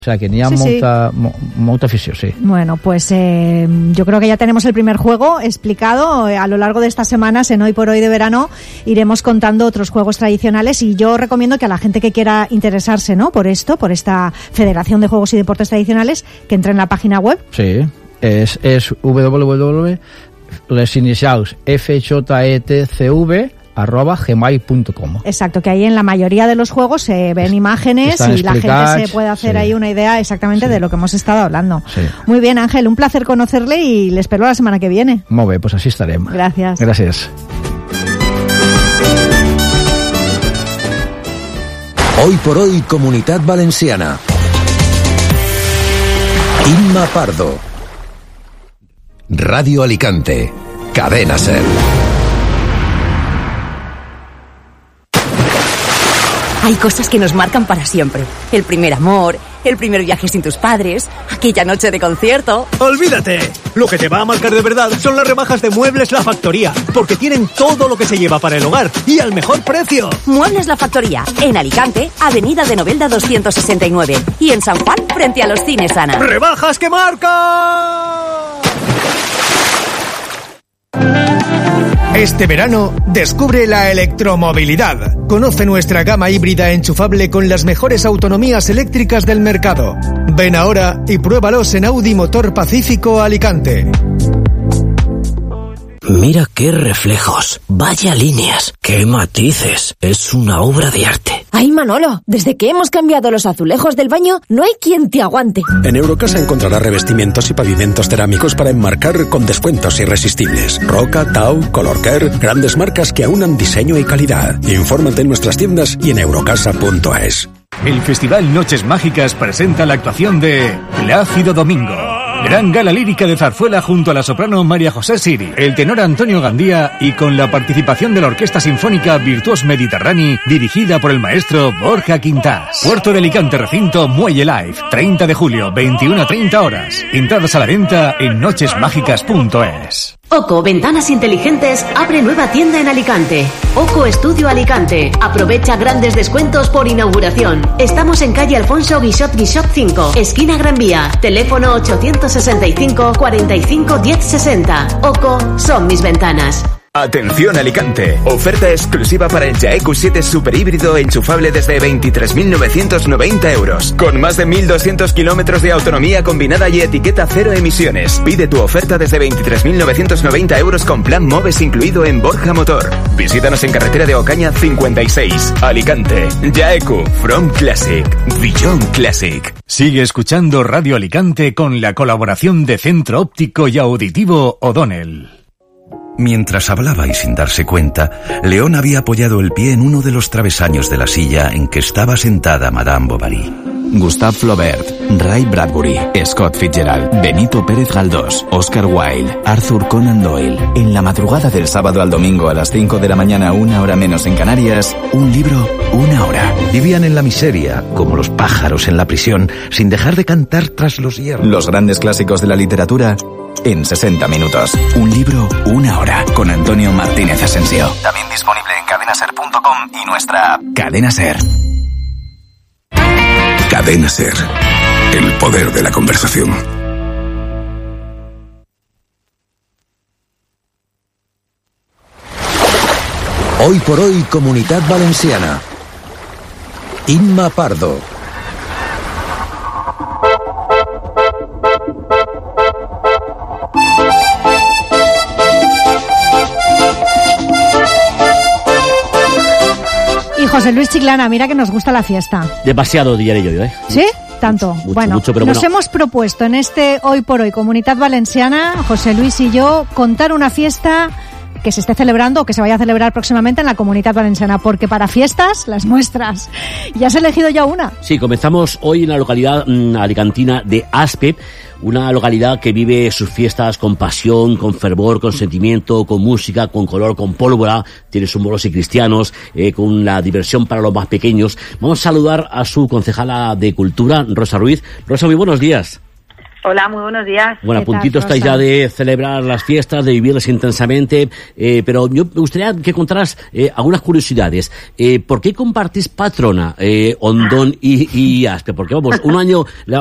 O sea, que n'hi ha molta afició, sí. Bueno, pues yo creo que ya tenemos el primer juego explicado. A lo largo de estas semanas, en Hoy por Hoy de verano, iremos contando otros juegos tradicionales, y yo recomiendo que a la gente que quiera interesarse, ¿no?, por esta Federación de Juegos y Deportes Tradicionales, que entre en la página web. Sí, és www, les inicials fjetcv@gmail.com. Exacto, que ahí en la mayoría de los juegos se ven imágenes y la gente se puede hacer ahí una idea exactamente de lo que hemos estado hablando. Sí. Muy bien, Ángel, un placer conocerle y le espero la semana que viene. Molt bé, pues así estarem. Gracias. Gràcies. Hoy por Hoy, Comunitat Valenciana. Imma Pardo. Radio Alicante. Cadena SER. Hay cosas que nos marcan para siempre. El primer amor, el primer viaje sin tus padres, aquella noche de concierto. ¡Olvídate! Lo que te va a marcar de verdad son las rebajas de Muebles La Factoría, porque tienen todo lo que se lleva para el hogar y al mejor precio. Muebles La Factoría, en Alicante, Avenida de Novelda 269, y en San Juan, frente a los Cines Ana. ¡Rebajas que marcan! Este verano, descubre la electromovilidad. Conoce nuestra gama híbrida enchufable con las mejores autonomías eléctricas del mercado. Ven ahora y pruébalos en Audi Motor Pacífico Alicante. Mira qué reflejos, vaya líneas, qué matices, es una obra de arte. ¡Ay, Manolo! Desde que hemos cambiado los azulejos del baño, no hay quien te aguante. En Eurocasa encontrarás revestimientos y pavimentos cerámicos para enmarcar con descuentos irresistibles. Roca, Tau, Colorcare, grandes marcas que aunan diseño y calidad. Infórmate en nuestras tiendas y en eurocasa.es. El Festival Noches Mágicas presenta la actuación de Plácido Domingo. Gran gala lírica de zarzuela junto a la soprano María José Siri, el tenor Antonio Gandía y con la participación de la Orquesta Sinfónica Virtuos Mediterrani, dirigida por el maestro Borja Quintás. Puerto de Alicante, recinto Muelle Live, 30 de julio, 21:30 horas. Entradas a la venta en nochesmágicas.es. Oco Ventanas Inteligentes abre nueva tienda en Alicante. Oco Estudio Alicante. Aprovecha grandes descuentos por inauguración. Estamos en calle Alfonso Guixot 5, esquina Gran Vía. Teléfono 865 45 1060. Oco son mis ventanas. Atención Alicante, oferta exclusiva para el Jaeku 7 super híbrido enchufable desde 23.990 euros, con más de 1.200 kilómetros de autonomía combinada y etiqueta cero emisiones. Pide tu oferta desde 23.990 euros con plan MOVES incluido en Borja Motor. Visítanos en carretera de Ocaña 56, Alicante. Jaeku, from Classic, beyond Classic. Sigue escuchando Radio Alicante con la colaboración de Centro Óptico y Auditivo O'Donnell. Mientras hablaba y sin darse cuenta, León había apoyado el pie en uno de los travesaños de la silla en que estaba sentada Madame Bovary. Gustave Flaubert, Ray Bradbury, Scott Fitzgerald, Benito Pérez Galdós, Oscar Wilde, Arthur Conan Doyle. En la madrugada del sábado al domingo a las 5 de la mañana, 1 hora menos en Canarias, un libro, 1 hora. Vivían en la miseria, como los pájaros en la prisión, sin dejar de cantar tras los hierros. Los grandes clásicos de la literatura en 60 minutos. Un libro, 1 hora. Con Antonio Martínez Asensio. También disponible en cadenaser.com y nuestra app. Cadena Ser. Cadena Ser. El poder de la conversación. Hoy por Hoy, Comunitat Valenciana. Imma Pardo. Y José Luis Chiclana, mira que nos gusta la fiesta. Demasiado, diré yo, ¿eh? ¿Sí? Tanto. Mucho, pero nos hemos propuesto en este Hoy por Hoy Comunitat Valenciana, José Luis y yo, contar una fiesta que se esté celebrando o que se vaya a celebrar próximamente en la Comunitat Valenciana, porque para fiestas, las nuestras. ¿Ya has elegido ya una? Sí, comenzamos hoy en la localidad alicantina de Aspe, una localidad que vive sus fiestas con pasión, con fervor, con sentimiento, con música, con color, con pólvora, tiene sus moros y cristianos, con la diversión para los más pequeños. Vamos a saludar a su concejala de Cultura, Rosa Ruiz. Rosa, muy buenos días. Hola, muy buenos días. Bueno, a puntito estáis ya de celebrar las fiestas, de vivirlas intensamente, pero yo me gustaría que contaras algunas curiosidades. ¿Por qué compartís patrona, Ondón y Aspe? Porque vamos, un año